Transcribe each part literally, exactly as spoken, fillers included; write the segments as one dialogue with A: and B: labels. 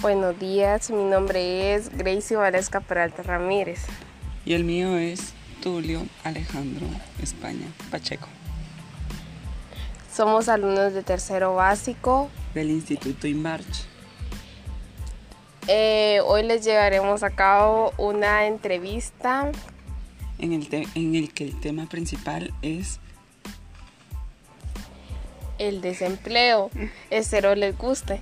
A: Buenos días, mi nombre es Gracie Valesca Peralta Ramírez.
B: Y el mío es Tulio Alejandro España Pacheco.
A: Somos alumnos de tercero básico
B: del Instituto Inbarch.
A: Eh, hoy les llevaremos a cabo una entrevista
B: en el, te- en el que el tema principal es
A: el desempleo. Espero les guste.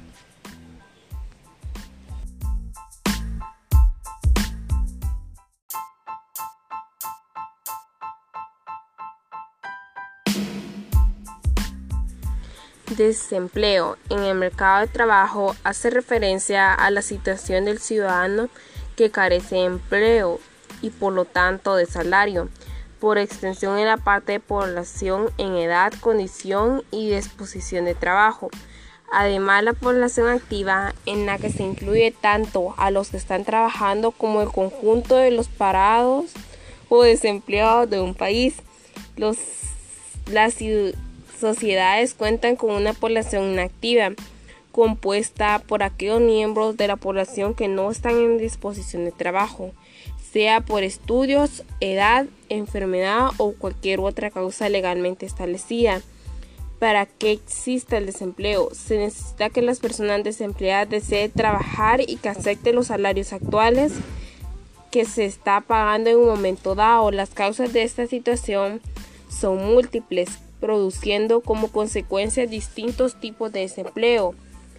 A: Desempleo en el mercado de trabajo hace referencia a la situación del ciudadano que carece de empleo y por lo tanto de salario, por extensión en la parte de población en edad, condición y disposición de trabajo. Además, la población activa, en la que se incluye tanto a los que están trabajando como el conjunto de los parados o desempleados de un país. Los, las sociedades cuentan con una población inactiva, compuesta por aquellos miembros de la población que no están en disposición de trabajo, sea por estudios, edad, enfermedad o cualquier otra causa legalmente establecida. Para que exista el desempleo, se necesita que las personas desempleadas deseen trabajar y que acepten los salarios actuales que se está pagando en un momento dado. Las causas de esta situación son múltiples, produciendo como consecuencia distintos tipos de desempleo: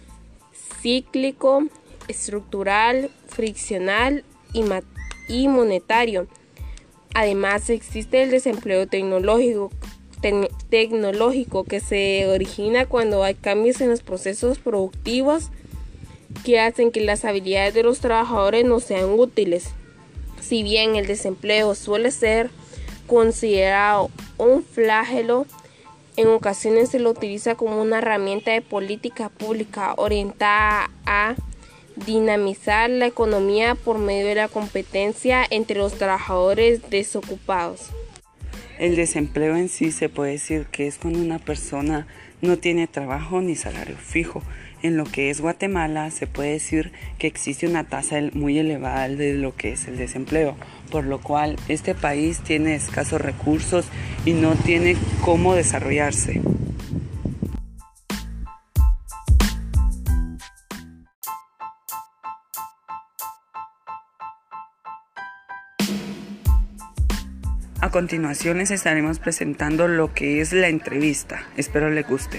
A: cíclico, estructural, friccional y, y monetario. Además, existe el desempleo tecnológico, te tecnológico que se origina cuando hay cambios en los procesos productivos que hacen que las habilidades de los trabajadores no sean útiles. Si bien el desempleo suele ser considerado un flagelo, en ocasiones se lo utiliza como una herramienta de política pública orientada a dinamizar la economía por medio de la competencia entre los trabajadores desocupados.
B: El desempleo en sí se puede decir que es cuando una persona no tiene trabajo ni salario fijo. En lo que es Guatemala se puede decir que existe una tasa muy elevada de lo que es el desempleo, por lo cual este país tiene escasos recursos y no tiene cómo desarrollarse. A continuación les estaremos presentando lo que es la entrevista. Espero les guste.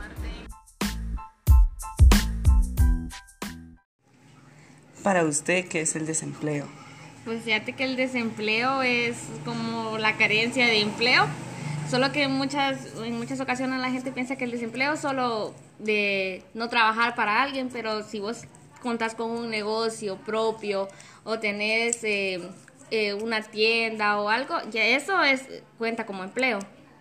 B: Para usted, ¿qué es el desempleo?
C: Pues fíjate que el desempleo es como la carencia de empleo, solo que en muchas, en muchas ocasiones la gente piensa que el desempleo es solo de no trabajar para alguien, pero si vos contás con un negocio propio o tenés eh, eh, una tienda o algo, ya eso es, cuenta como empleo.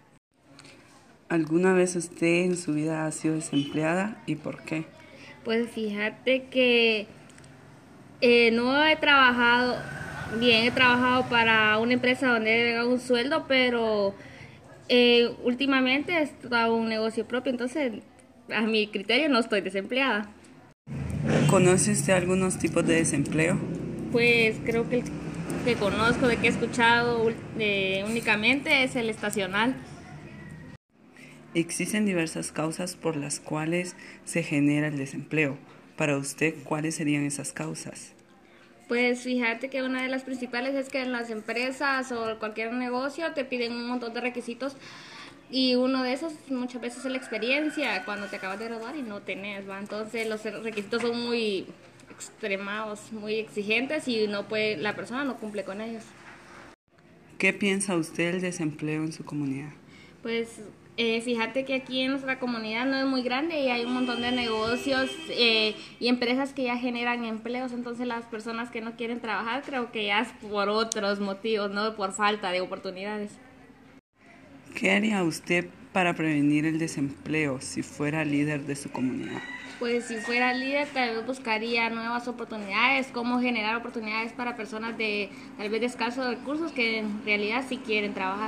B: ¿Alguna vez usted en su vida ha sido desempleada y por qué?
C: Pues fíjate que eh, no he trabajado bien, he trabajado para una empresa donde he un sueldo, pero eh, últimamente he estado en un negocio propio, entonces a mi criterio no estoy desempleada.
B: ¿Conoce usted algunos tipos de desempleo?
C: Pues creo que el que conozco, de que he escuchado eh, únicamente es el estacional.
B: Existen diversas causas por las cuales se genera el desempleo. Para usted, ¿cuáles serían esas causas?
C: Pues fíjate que una de las principales es que en las empresas o cualquier negocio te piden un montón de requisitos y uno de esos muchas veces es la experiencia cuando te acabas de graduar y no tenés, ¿va? Entonces los requisitos son muy extremados, muy exigentes y no puede, la persona no cumple con ellos.
B: ¿Qué piensa usted del desempleo en su comunidad?
C: Pues eh, fíjate que aquí en nuestra comunidad no es muy grande y hay un montón de negocios eh, y empresas que ya generan empleos, entonces las personas que no quieren trabajar creo que ya es por otros motivos, no por falta de oportunidades.
B: ¿Qué haría usted para prevenir el desempleo si fuera líder de su comunidad?
C: Pues si fuera líder tal vez buscaría nuevas oportunidades, cómo generar oportunidades para personas de tal vez de escasos recursos que en realidad sí quieren trabajar.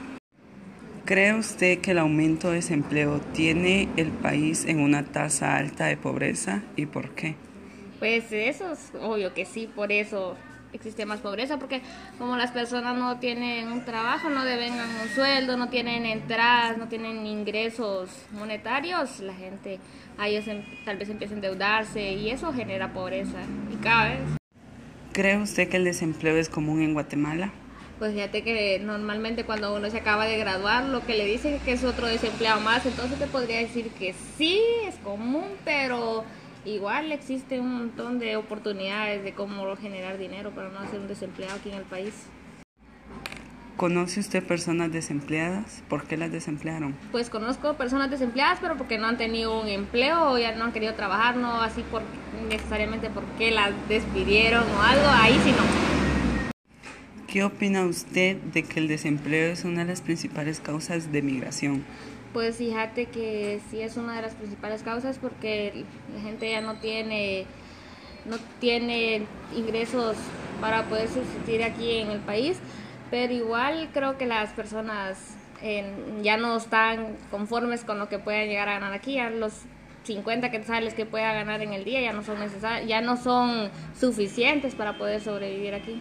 B: ¿Cree usted que el aumento de desempleo tiene el país en una tasa alta de pobreza y por qué?
C: Pues eso es obvio que sí, por eso existe más pobreza, porque como las personas no tienen un trabajo, no devengan un sueldo, no tienen entradas, no tienen ingresos monetarios, la gente a ellos em, tal vez empieza a endeudarse y eso genera pobreza y cada vez.
B: ¿Cree usted que el desempleo es común en Guatemala?
C: Pues fíjate que normalmente cuando uno se acaba de graduar, lo que le dicen es que es otro desempleado más, entonces te podría decir que sí, es común, pero igual existe un montón de oportunidades de cómo generar dinero para no ser un desempleado aquí en el país.
B: ¿Conoce usted personas desempleadas? ¿Por qué las desemplearon?
C: Pues conozco personas desempleadas, pero porque no han tenido un empleo o ya no han querido trabajar, no así por, necesariamente porque las despidieron o algo, ahí sí no.
B: ¿Qué opina usted de que el desempleo es una de las principales causas de migración?
C: Pues fíjate que sí es una de las principales causas porque la gente ya no tiene, no tiene ingresos para poder subsistir aquí en el país, pero igual creo que las personas eh, ya no están conformes con lo que puedan llegar a ganar aquí, ya los cincuenta quetzales que pueda ganar en el día ya no son necesarios, ya no son suficientes para poder sobrevivir aquí.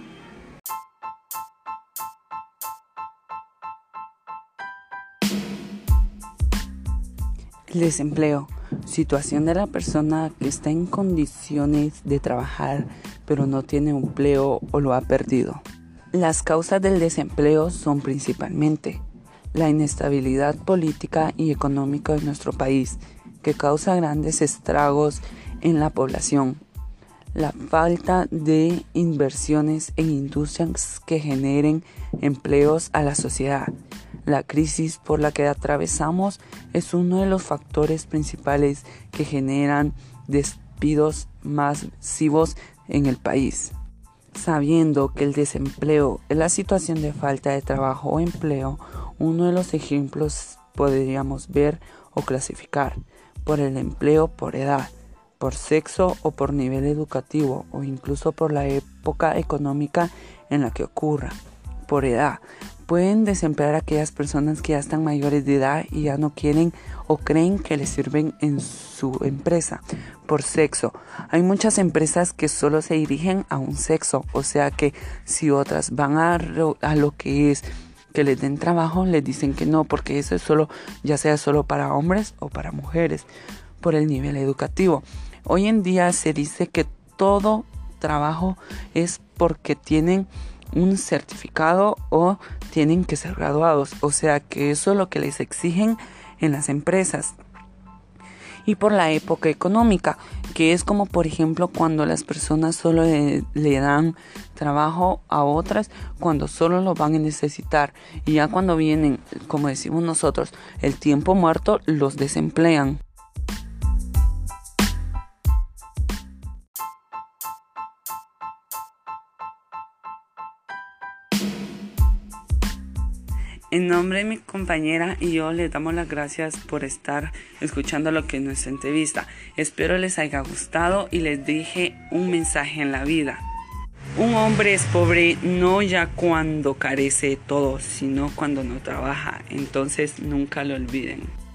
B: El desempleo, situación de la persona que está en condiciones de trabajar pero no tiene empleo o lo ha perdido. Las causas del desempleo son principalmente la inestabilidad política y económica de nuestro país, que causa grandes estragos en la población, la falta de inversiones en industrias que generen empleos a la sociedad. La crisis por la que atravesamos es uno de los factores principales que generan despidos masivos en el país. Sabiendo que el desempleo es la situación de falta de trabajo o empleo, uno de los ejemplos podríamos ver o clasificar por el empleo por edad, por sexo o por nivel educativo o incluso por la época económica en la que ocurra. Por edad, pueden desemplear a aquellas personas que ya están mayores de edad y ya no quieren o creen que les sirven en su empresa. Por sexo, hay muchas empresas que solo se dirigen a un sexo, o sea que si otras van a, a lo que es que les den trabajo, les dicen que no, porque eso es solo, ya sea solo para hombres o para mujeres. Por el nivel educativo, hoy en día se dice que todo trabajo es porque tienen un certificado o tienen que ser graduados, o sea que eso es lo que les exigen en las empresas. Y por la época económica, que es como por ejemplo cuando las personas solo le, le dan trabajo a otras cuando solo lo van a necesitar, y ya cuando vienen, como decimos nosotros, el tiempo muerto, los desemplean. En nombre de mi compañera y yo les damos las gracias por estar escuchando lo que es nuestra entrevista. Espero les haya gustado y les deje un mensaje en la vida. Un hombre es pobre no ya cuando carece de todo, sino cuando no trabaja. Entonces nunca lo olviden.